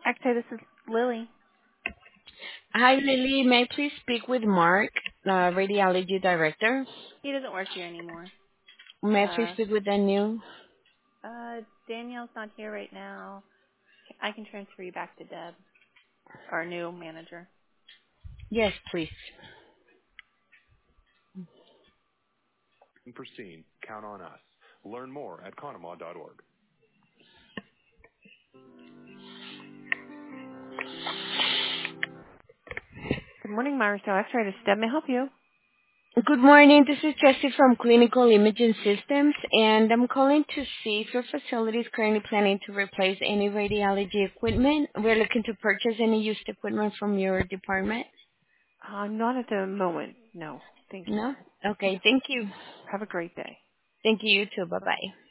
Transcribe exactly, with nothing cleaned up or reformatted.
Actually, this is Lily. Hi, Lily. May I please speak with Mark, uh, radiology director? He doesn't work here anymore. May I please Uh, speak with Daniel? uh, Danielle's not here right now. I can transfer you back to Deb, our new manager. Yes, please. Unforeseen, count on us. Learn more at conemaugh dot org. Good morning, Myra Stowe X-ray. This is Deb. May I help you? Good morning. This is Jessie from Clinical Imaging Systems, and I'm calling to see if your facility is currently planning to replace any radiology equipment. We're looking to purchase any used equipment from your department. Uh, not at the moment. No. Thank you. No? No. Okay. Thank you. Have a great day. Thank you, you too. Bye-bye.